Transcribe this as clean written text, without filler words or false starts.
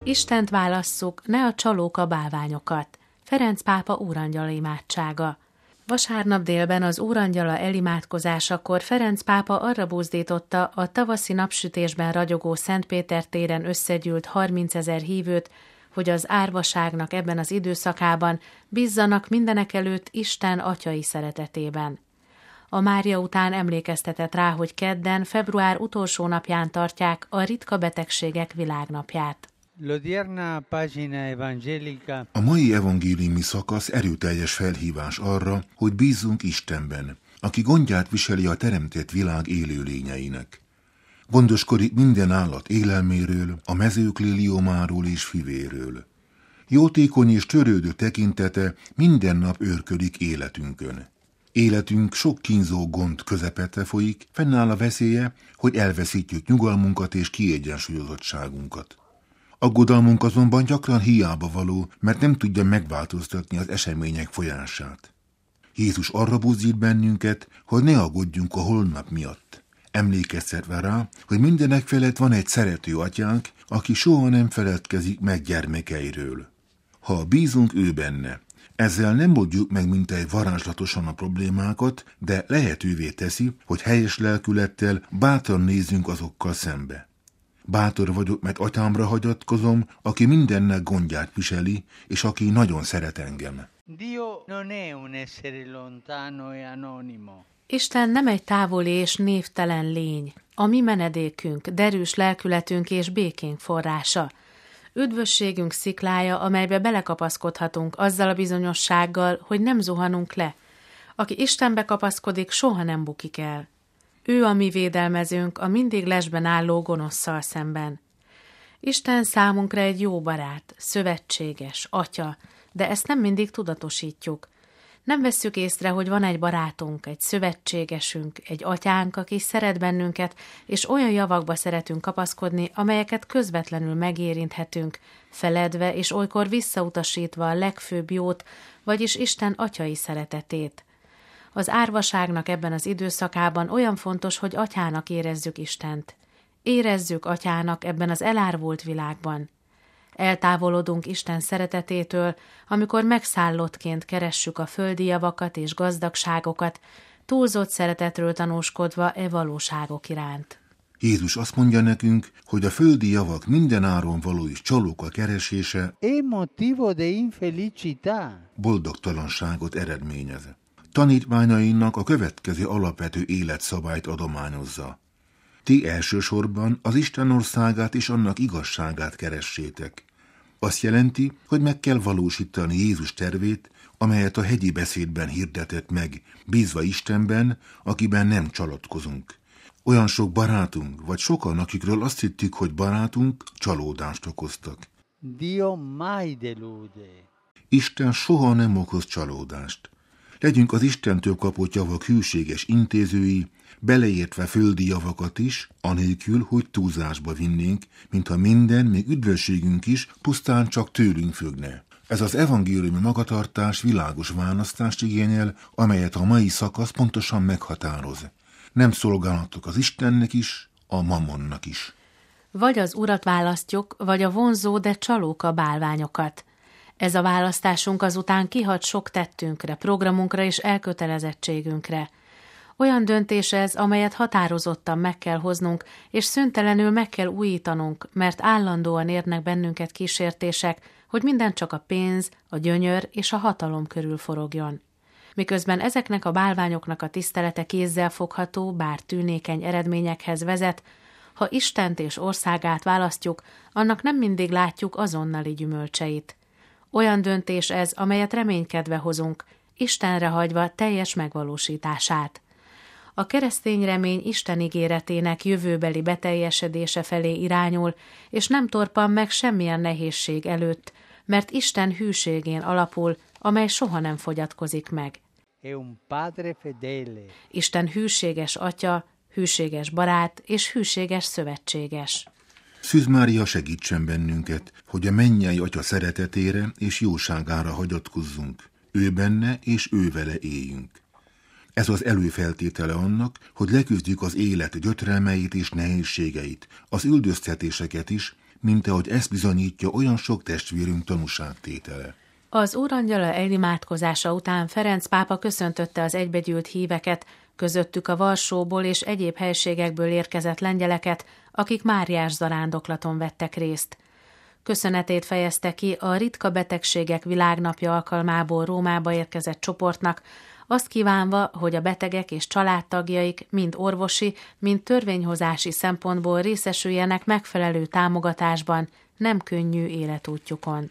Istent válasszuk, ne a csalóka bálványokat. Ferenc pápa úrangyala imádsága. Vasárnap délben az úrangyala elimádkozásakor Ferenc pápa arra buzdította a tavaszi napsütésben ragyogó Szentpéter téren összegyűlt 30 000 hívőt, hogy az árvaságnak ebben az időszakában bízzanak mindenekelőtt Isten atyai szeretetében. A Mária után emlékeztetett rá, hogy kedden, február utolsó napján tartják a ritka betegségek világnapját. A mai evangéliumi szakasz erőteljes felhívás arra, hogy bízzunk Istenben, aki gondját viseli a teremtett világ élőlényeinek. Gondoskodik minden állat élelméről, a mezők liliomáról és füvéről. Jótékony és törődő tekintete minden nap őrködik életünkön. Életünk sok kínzó gond közepette folyik, fennáll a veszélye, hogy elveszítjük nyugalmunkat és kiegyensúlyozottságunkat. Aggodalmunk azonban gyakran hiába való, mert nem tudja megváltoztatni az események folyását. Jézus arra buzdít bennünket, hogy ne aggódjunk a holnap miatt. Emlékeztetve rá, hogy mindenek felett van egy szerető atyánk, aki soha nem feledkezik meg gyermekeiről. Ha bízunk ő benne, ezzel nem oldjuk meg mintegy varázslatosan a problémákat, de lehetővé teszi, hogy helyes lelkülettel bátran nézzünk azokkal szembe. Bátor vagyok, mert atyámra hagyatkozom, aki mindennek gondját viseli, és aki nagyon szeret engem. Isten nem egy távoli és névtelen lény, a mi menedékünk, derűs lelkületünk és békénk forrása. Üdvösségünk sziklája, amelybe belekapaszkodhatunk azzal a bizonyossággal, hogy nem zuhanunk le. Aki Istenbe kapaszkodik, soha nem bukik el. Ő a mi védelmezőnk a mindig lesben álló gonoszszal szemben. Isten számunkra egy jó barát, szövetséges, atya, de ezt nem mindig tudatosítjuk. Nem vesszük észre, hogy van egy barátunk, egy szövetségesünk, egy atyánk, aki szeret bennünket, és olyan javakba szeretünk kapaszkodni, amelyeket közvetlenül megérinthetünk, feledve és olykor visszautasítva a legfőbb jót, vagyis Isten atyai szeretetét. Az árvaságnak ebben az időszakában olyan fontos, hogy atyának érezzük Istent. Érezzük atyának ebben az elárvult világban. Eltávolodunk Isten szeretetétől, amikor megszállottként keressük a földi javakat és gazdagságokat, túlzott szeretetről tanúskodva e valóságok iránt. Jézus azt mondja nekünk, hogy a földi javak minden áron való és csalóka keresése boldogtalanságot eredményez. Tanítványainak a következő alapvető életszabályt adományozza. Ti elsősorban az Isten országát és annak igazságát keressétek. Azt jelenti, hogy meg kell valósítani Jézus tervét, amelyet a hegyi beszédben hirdetett meg, bízva Istenben, akiben nem csalódkozunk. Olyan sok barátunk, vagy sokan, akikről azt hittük, hogy barátunk, csalódást okoztak. Isten soha nem okoz csalódást. Legyünk az Istentől kapott javak hűséges intézői, beleértve földi javakat is, anélkül, hogy túlzásba vinnénk, mintha minden, még üdvösségünk is pusztán csak tőlünk függne. Ez az evangéliumi magatartás világos választást igényel, amelyet a mai szakasz pontosan meghatároz. Nem szolgálhatok az Istennek is, a mammonnak is. Vagy az Urat választjuk, vagy a vonzó, de csalóka bálványokat. Ez a választásunk azután kihat sok tettünkre, programunkra és elkötelezettségünkre. Olyan döntés ez, amelyet határozottan meg kell hoznunk, és szüntelenül meg kell újítanunk, mert állandóan érnek bennünket kísértések, hogy minden csak a pénz, a gyönyör és a hatalom körül forogjon. Miközben ezeknek a bálványoknak a tisztelete kézzelfogható, bár tűnékeny eredményekhez vezet, ha Istent és országát választjuk, annak nem mindig látjuk azonnali gyümölcseit. Olyan döntés ez, amelyet reménykedve hozunk, Istenre hagyva teljes megvalósítását. A keresztény remény Isten ígéretének jövőbeli beteljesedése felé irányul, és nem torpan meg semmilyen nehézség előtt, mert Isten hűségén alapul, amely soha nem fogyatkozik meg. Isten hűséges atya, hűséges barát és hűséges szövetséges. Szűz Mária segítsen bennünket, hogy a mennyei Atya szeretetére és jóságára hagyatkozzunk, ő benne és ő vele éljünk. Ez az előfeltétele annak, hogy leküzdjük az élet gyötrelmeit és nehézségeit, az üldöztetéseket is, mint ahogy ezt bizonyítja olyan sok testvérünk tanúságtétele. Az Úrangyala elimádkozása után Ferenc pápa köszöntötte az egybegyűlt híveket, közöttük a Varsóból és egyéb helységekből érkezett lengyeleket, akik Máriás zarándoklaton vettek részt. Köszönetét fejezte ki a Ritka Betegségek Világnapja alkalmából Rómába érkezett csoportnak, azt kívánva, hogy a betegek és családtagjaik mind orvosi, mind törvényhozási szempontból részesüljenek megfelelő támogatásban nem könnyű életútjukon.